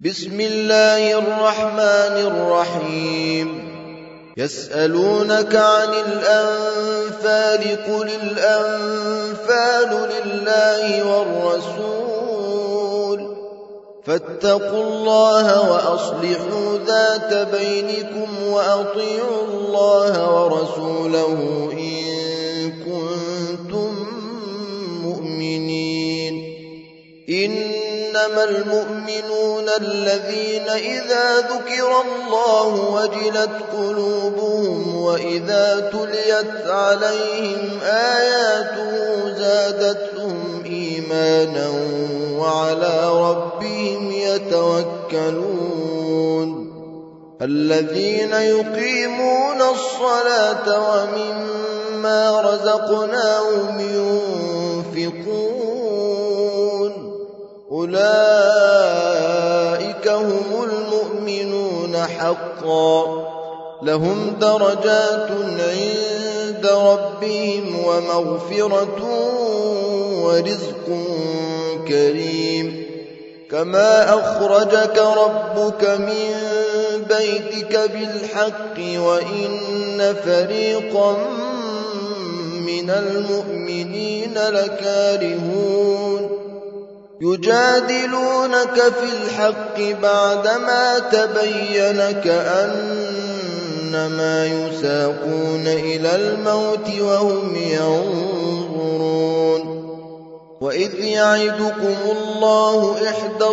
بسم الله الرحمن الرحيم يسألونك عن الأنفال قل الأنفال لله والرسول فاتقوا الله وأصلحوا ذات بينكم وأطيعوا الله ورسوله إن كنتم مؤمنين. إنما المؤمنون الذين إذا ذكر الله وجلت قلوبهم وإذا تليت عليهم آياته زادتهم إيمانا وعلى ربهم يتوكلون. الذين يقيمون الصلاة ومما رزقناهم ينفقون أولئك هم المؤمنون حقا لهم درجات عند ربهم ومغفرة ورزق كريم. كما أخرجك ربك من بيتك بالحق وإن فريقا من المؤمنين لكارهون يجادلونك في الحق بعدما تبين كأنما يساقون إلى الموت وهم ينظرون. وإذ يعدكم الله إحدى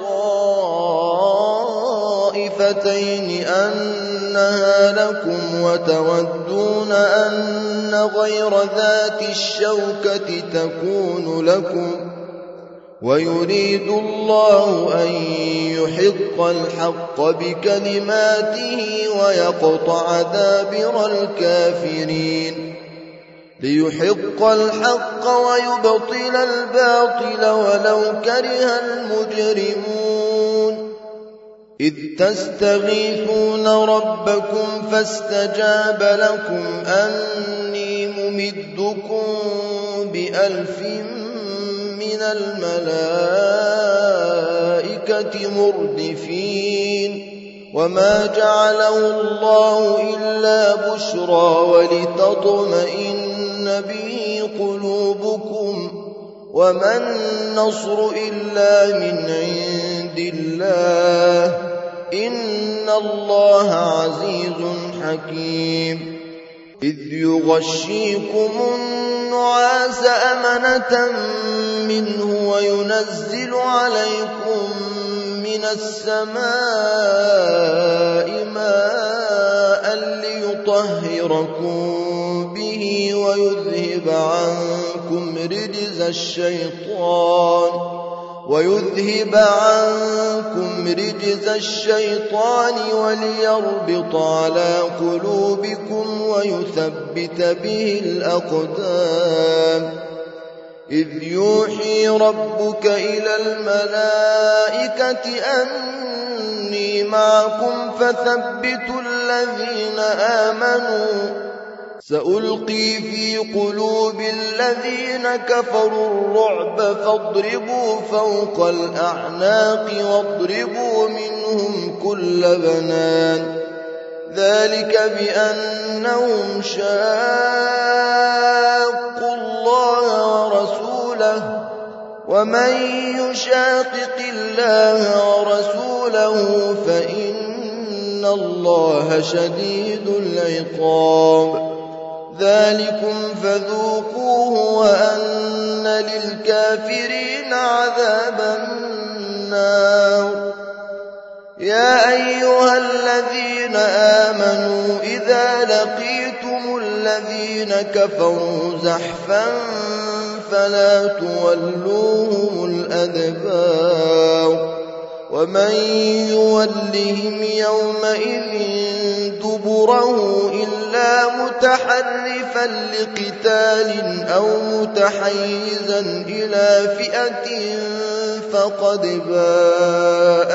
الطائفتين أنها لكم وتودون أن غير ذات الشوكة تكون لكم ويريد الله أن يحق الحق بكلماته ويقطع دابر الكافرين ليحق الحق ويبطل الباطل ولو كره المجرمون. إذ تستغيثون ربكم فاستجاب لكم أني ممدكم ب1000 من الملائكة مردفين. وما جعله الله إلا بشرى ولتطمئن به قلوبكم وما النصر إلا من عند الله إن الله عزيز حكيم. إذ يغشيكم النعاس أمنة منه وينزل عليكم من السماء ماء ليطهركم به ويذهب عنكم رجز الشيطان وليربط على قلوبكم ويثبت به الأقدام. إذ يوحي ربك إلى الملائكة أني معكم فثبتوا الذين آمنوا سألقي في قلوب الذين كفروا الرعب فاضربوا فوق الأعناق واضربوا منهم كل بنان ذلك بأنهم شاقوا الله ورسوله ومن يشاقق الله ورسوله فإن الله شديد العقاب. ذلكم فذوقوه وأن للكافرين عذاب النار. يا أيها الذين آمنوا إذا لقيتم الذين كفروا زحفا فلا تولوهم الأدبار ومن يولهم يومئذ دبره إلا متحرفا لقتال أو متحيزا إلى فئة فقد باء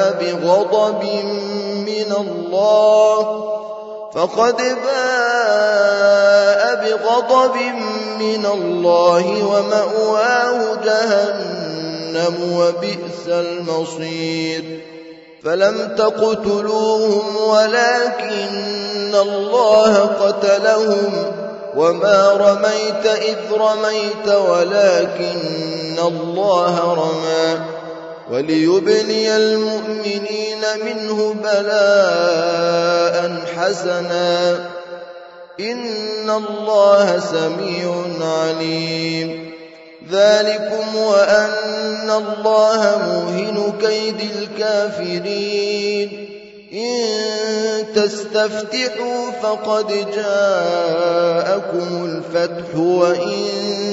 بغضب من الله ومأواه جهنم وبئس المصير. فلم تقتلوهم ولكن الله قتلهم وما رميت إذ رميت ولكن الله رمى وليبلي المؤمنين منه بلاء حسنا إن الله سميع عليم ذلكم وأن الله موهن كيد الكافرين إن تستفتحوا فقد جاءكم الفتح وإن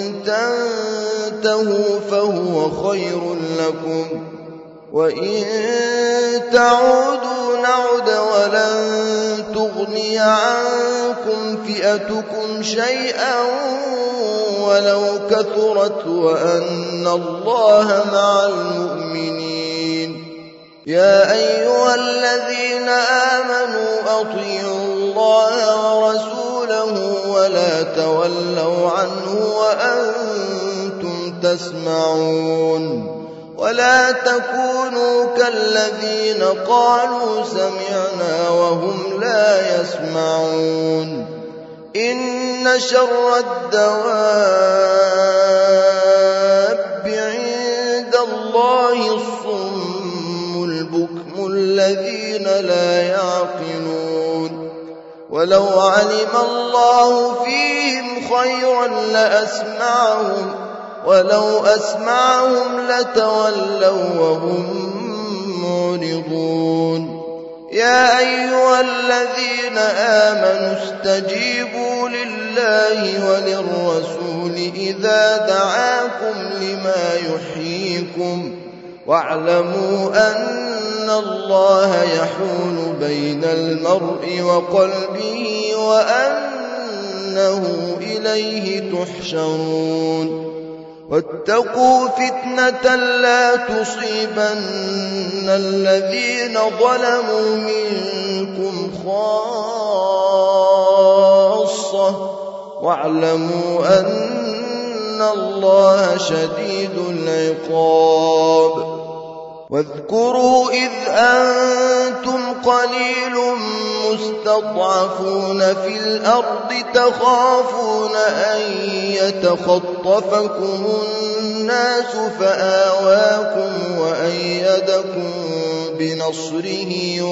تنتهوا فهو خير لكم وإن تعودوا نعد ولن تغني عنكم فئتكم شيئا ولو كثرت وأن الله مع المؤمنين يا أيها الذين آمنوا أطيعوا الله ورسوله ولا تولوا عنه وأنتم تسمعون ولا تكونوا كالذين قالوا سمعنا وهم لا يسمعون إن شر الدواب عند الله الصم البكم الذين لا يعقلون ولو علم الله فيهم خيرا لأسمعهم ولو أسمعهم لتولوا وهم معرضون يا أيها الذين آمنوا استجيبوا لله وللرسول إذا دعاكم لما يحييكم واعلموا أن الله يحول بين المرء وقلبه وأنه إليه تحشرون واتقوا فتنة لا تصيبن الذين ظلموا منكم خاصة واعلموا أن الله شديد العقاب واذكروا إذ أنتم قليل مستضعفون في الأرض تخافون أن يتخطفكم الناس فآواكم وأيدكم بنصره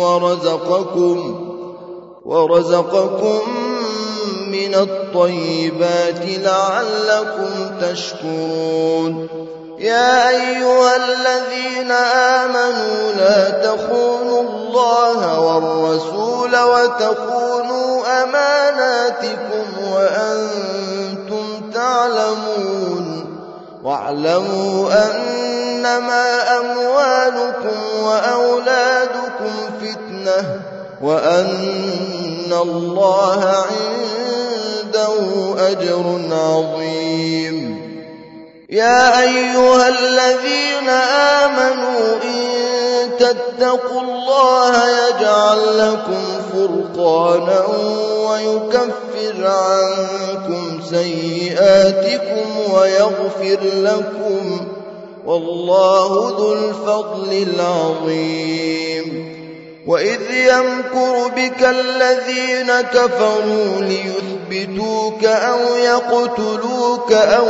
ورزقكم من الطيبات لعلكم تشكرون يا أيها الذين آمنوا لا تخونوا الله والرسول وتخونوا أماناتكم وأنتم تعلمون واعلموا أنما أموالكم وأولادكم فتنة وأن الله عنده أجر عظيم يا أيها الذين آمنوا إن تتقوا الله يجعل لكم فرقانا ويكفر عنكم سيئاتكم ويغفر لكم والله ذو الفضل العظيم وإذ يمكر بك الذين كفروا ليثبتوك أو يقتلوك أو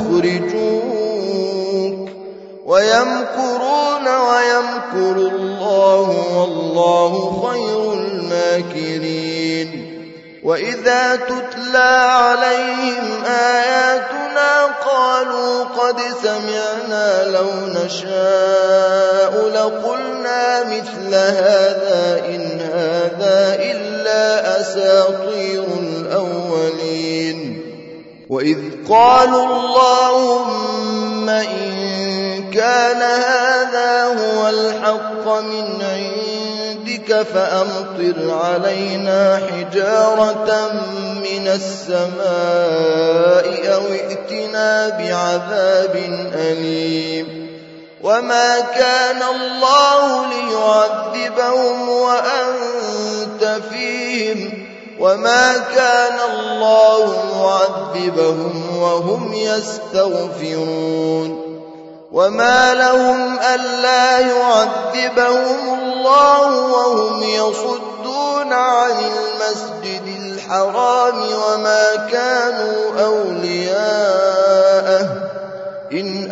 يخرجوك ويمكرون ويمكر الله والله خير الماكرين وإذا تتلى عليهم آياتنا قالوا قد سمعنا لو نشاء لقلنا مثل هذا إن هذا إلا أساطير الأولين وإذ قالوا اللهم إن كان هذا هو الحق من عندك فأمطر علينا حجارة من السماء أو ائتنا بعذاب أليم وما كان الله ليعذبهم وأنت فيهم وما كان الله معذبهم وهم يستغفرون وما لهم ألا يعذبهم الله وهم يصدون عن المسجد الحرام وما كانوا أولياءه إن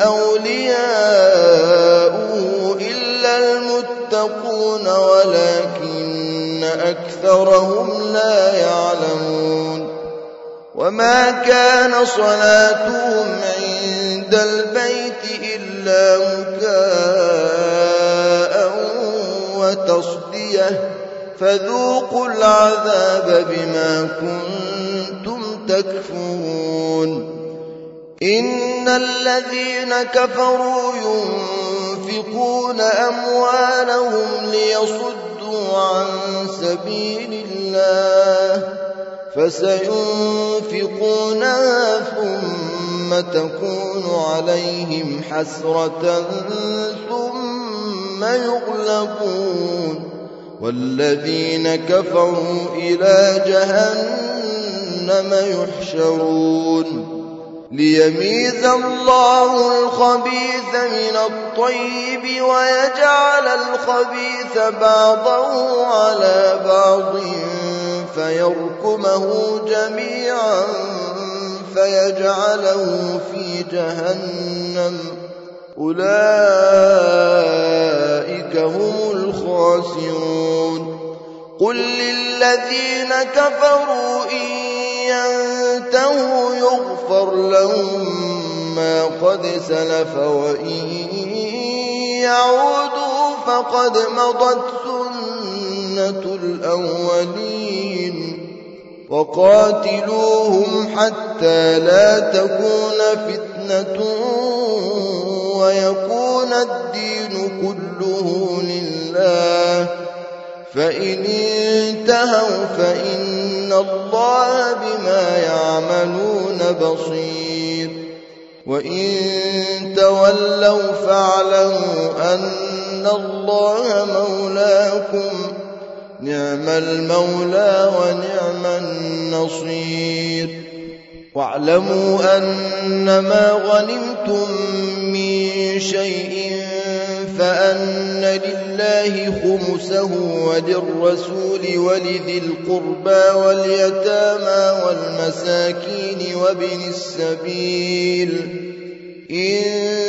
أولياؤه إلا المتقون ولكن أكثرهم لا يعلمون وما كان صلاتهم عند البيت إلا مكاء وتصدية فذوقوا العذاب بما كنتم تكفرون إن الذين كفروا ينفقون أموالهم ليصدوا عن سبيل الله فسينفقونها ثم تكون عليهم حسرة ثم يغلبون والذين كفروا إلى جهنم يحشرون ليميز الله الخبيث من الطيب ويجعل الخبيث بعضه على بعض فيركمه جميعا فيجعله في جهنم أولئك هم الخاسرون قل للذين كفروا إن ينتهوا يغفر لهم ما قد سلف وإن يعودوا فقد مضت سنة الأولين وقاتلوهم حتى لا تكون فتنة ويكون الدين كله لله فإن انتهوا فإن الله بما يعملون بصير وإن تولوا فاعلموا أن الله مولاكم نعم المولى ونعم النصير واعلموا أنما غنمتم من شيء فأن لله خمسه وللرسول ولذي القربى واليتامى والمساكين وابن السبيل إن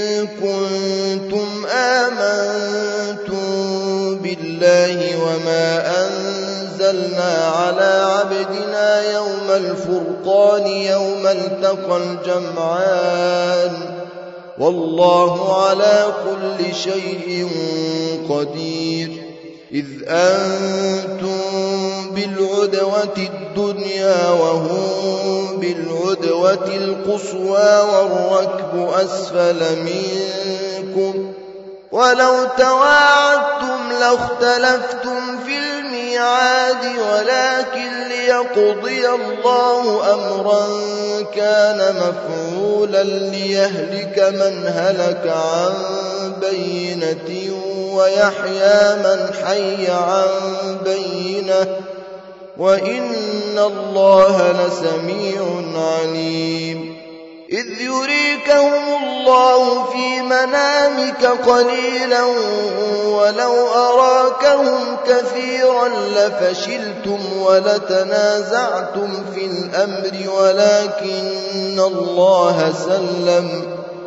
كنتم آمنتم بالله وما أنزلنا على عبدنا يوم الفرقان يوم التقى الجمعان والله على كل شيء قدير إذ أنتم بالعدوة الدنيا وهم بالعدوة القصوى والركب أسفل منكم ولو تواعدتم لاختلفتم في الميعاد ولكن ليقضي الله أمرا كان مفعولا ليهلك من هلك عن بينة ويحيى من حي عن بينة وإن الله لسميع عليم إذ يريكهم الله في منامك قليلا ولو أراكهم كثيرا لفشلتم ولتنازعتم في الأمر ولكن الله سلم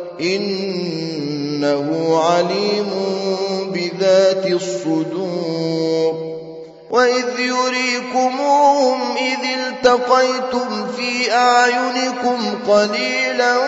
إنه عليم بذات الصدور وإذ يريكموهم إذ التقيتم في أعينكم قليلا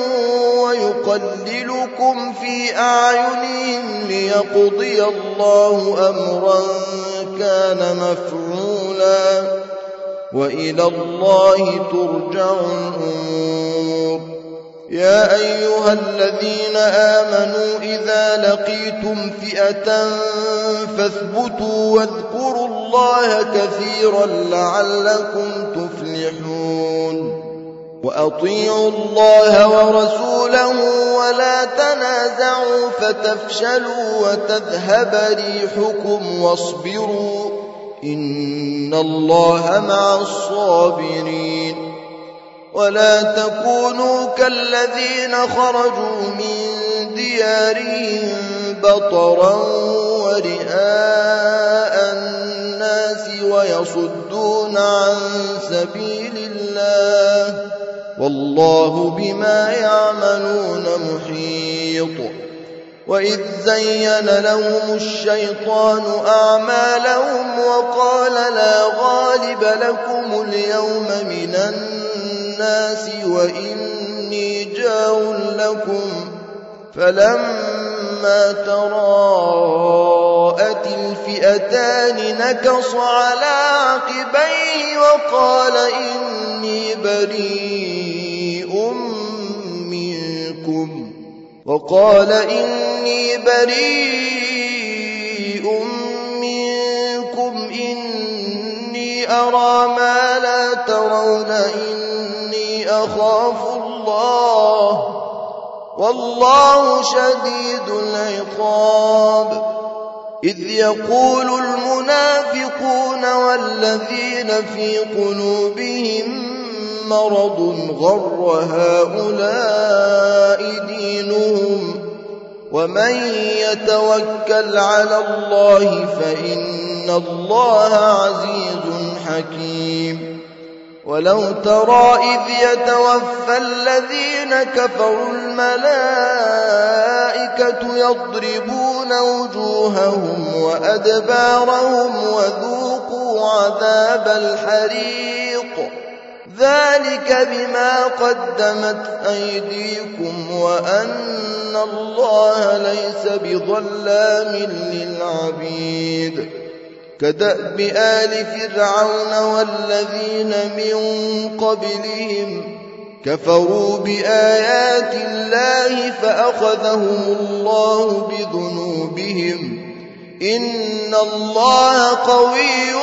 ويقللكم في أعينهم ليقضي الله أمرا كان مفعولا وإلى الله ترجع الأمور يا أيها الذين آمنوا إذا لقيتم فئة فاثبتوا واذكروا الله كثيرا لعلكم تفلحون وأطيعوا الله ورسوله ولا تنازعوا فتفشلوا وتذهب ريحكم واصبروا إن الله مع الصابرين ولا تكونوا كالذين خرجوا من ديارهم بطرا ورئاء الناس ويصدون عن سبيل الله والله بما يعملون محيط. وإذ زين لهم الشيطان أعمالهم وقال لا غالب لكم اليوم من الناس وإني جار لكم فلما تراءت الفئتان نكص على عقبيه وقال إني بريء منكم إني أرى ما لا ترون إني أخاف الله والله شديد العقاب. إذ يقول المنافقون والذين في قلوبهم مرض غر هؤلاء دينهم ومن يتوكل على الله فإن الله عزيز حكيم. ولو ترى إذ يتوفى الذين كفروا الملائكة يضربون وجوههم وأدبارهم وذوقوا عذاب الحريق ذلك بما قدمت أيديكم وأن الله ليس بظلام للعبيد. كدأب آل فرعون والذين من قبلهم كفروا بآيات الله فأخذهم الله بذنوبهم إن الله قوي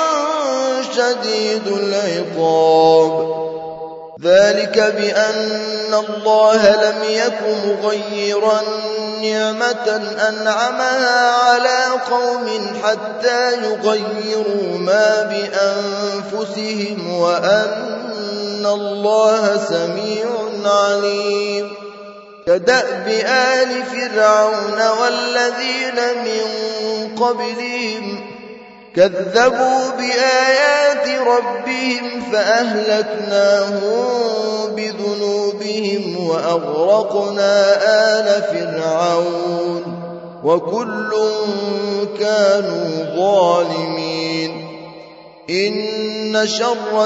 شديد العقاب. ذلك بأن الله لم يك مغيرا نعمة أنعمها على قوم حتى يغيروا ما بأنفسهم وأن الله سميع عليم. كدأب آل فرعون والذين من قبلهم كذبوا بآيات ربهم فأهلكناهم بذنوبهم وأغرقنا آل فرعون وكل كانوا ظالمين. إن شر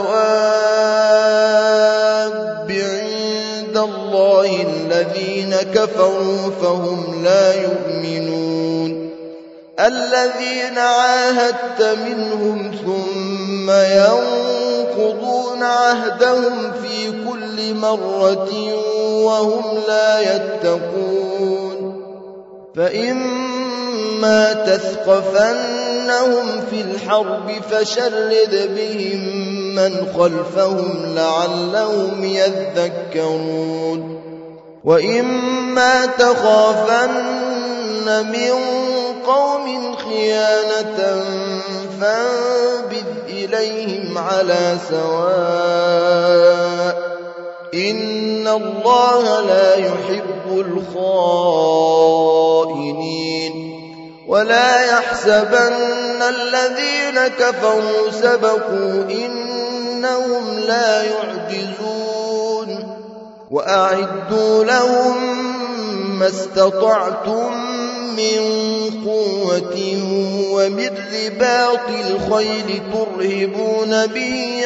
الدواب عند الله الذين كفروا فهم لا يؤمنون. الذين عاهدت منهم ثم ينقضون عهدهم في كل مرة وهم لا يتقون. فإما تثقفنهم في الحرب فشرد بهم من خلفهم لعلهم يذكرون. وإما تخافن من قوم خيانة فانبذ إليهم على سواء إن الله لا يحب الخائنين. ولا يحسبن الذين كفروا سبقوا إنهم لا يعجزون. وأعدوا لهم ما استطعتم من قوة ومن رباط الخيل ترهبون به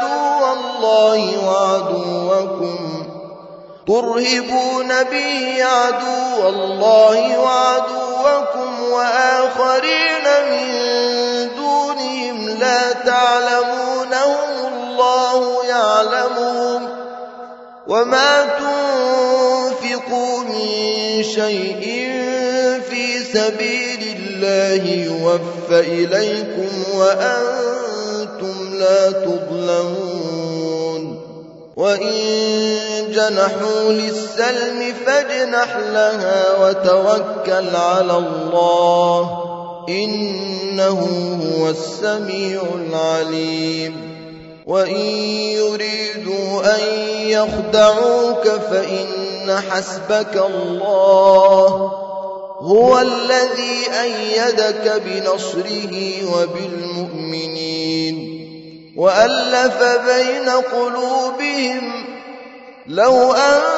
عدو الله وعدوكم وآخرين من دونهم لا تعلمونهم الله يعلمهم. وما تنفقوا من شيء في سبيل الله يوفى إليكم وأنتم لا تظلمون. وإن جنحوا للسلم فاجنح لها وتوكل على الله إنه هو السميع العليم. وإن يريدوا أن يخدعوك فإن حسبك الله هو الذي أيدك بنصره وبالمؤمنين وألف بين قلوبهم لو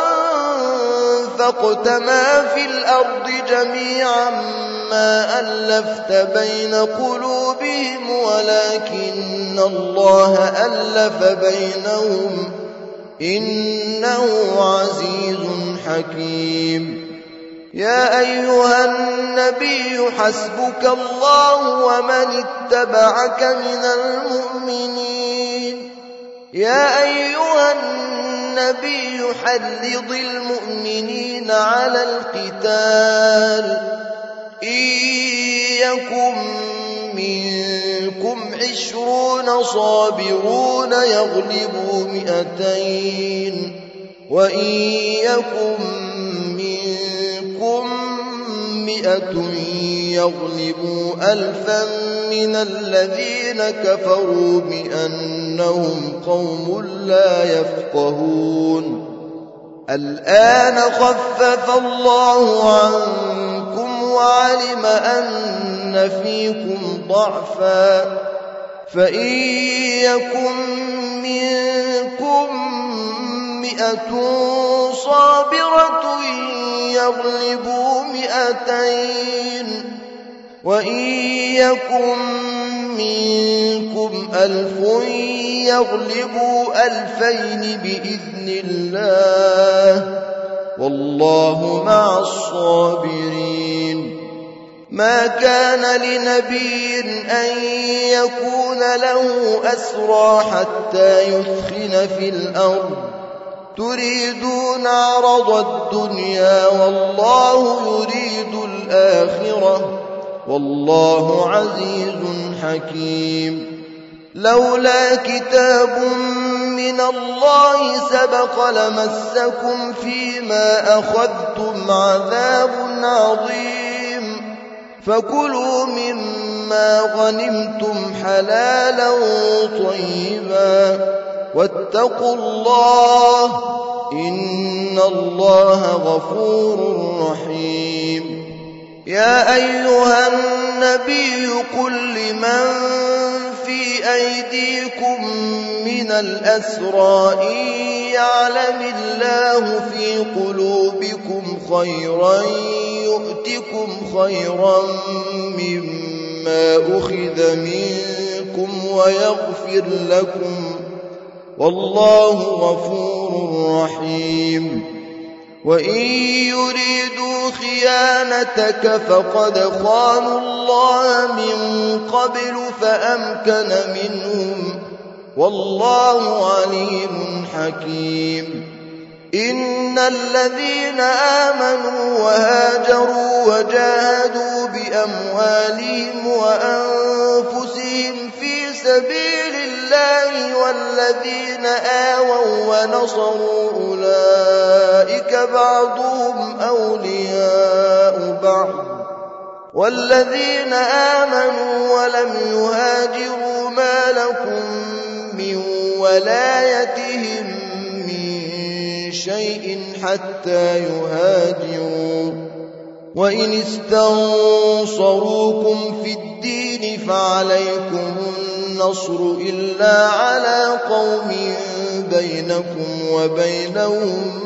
أنفقت ما في الأرض جميعا ما ألفت بين قلوبهم ولكن الله ألف بينهم إنه عزيز حكيم. يا أيها النبي حسبك الله ومن اتبعك من المؤمنين. يا أيها النبي حرض المؤمنين على القتال إن يكن منكم 20 صابرون يغلبوا 200 وإن يكن منكم 100 يغلبوا 1000 من الذين كفروا بأنهم قوم لا يفقهون. الآن خفف الله عنكم وعلم أن فيكم ضعفا فإن يكن منكم 100 صابرة يغلبوا 200 وإن يكن منكم 1000 يغلبوا 2000 بإذن الله والله مع الصابرين. ما كان لنبي أن يكون له أسرى حتى يثخن في الأرض تريدون عرض الدنيا والله يريد الآخرة والله عزيز حكيم. لولا كتاب من الله سبق لمسكم فيما أخذتم عذاب عظيم فكلوا مما غنمتم حلالا طيبا واتقوا الله إن الله غفور رحيم. يا أيها النبي قل لمن في أيديكم من الأسرى إن يعلم الله في قلوبكم خيرا يؤتكم خيرا مما أخذ منكم ويغفر لكم والله غفور رحيم. وإن يريدوا خيانتك فقد خانوا الله من قبل فأمكن منهم والله عليم حكيم. إن الذين آمنوا وهاجروا وجاهدوا بأموالهم وأنفسهم في سبيل الله والذين آووا ونصروا أولئك بعضهم أولياء بعض والذين آمنوا ولم يهاجروا ما لكم من ولايتهم من شيء حتى يهاجروا وإن استنصروكم في الدين فعليكم النصر إلا على قوم بينكم وبينهم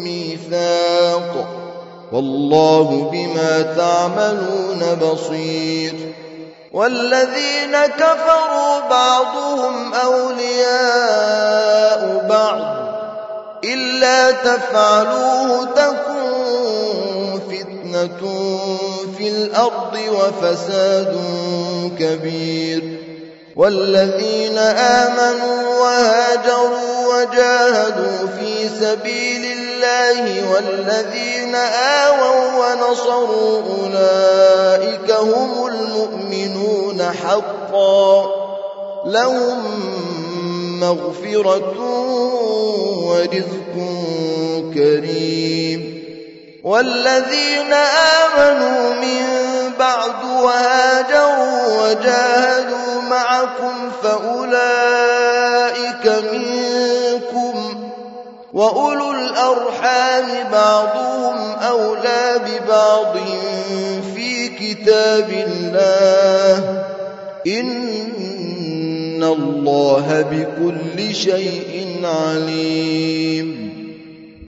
ميثاق والله بما تعملون بصير. والذين كفروا بعضهم أولياء بعض إلا تفعلوه تكن فتنة في الأرض وفساد كبير. والذين آمنوا وهاجروا وجاهدوا في سبيل الله والذين آووا ونصروا أولئك هم المؤمنون حقا لهم مغفرة ورزق كريم. والذين آمنوا من بعد وهاجروا وجاهدوا معكم فأولئك أولئك منكم وأولو الأرحام بعضهم أولى ببعض في كتاب الله إن الله بكل شيء عليم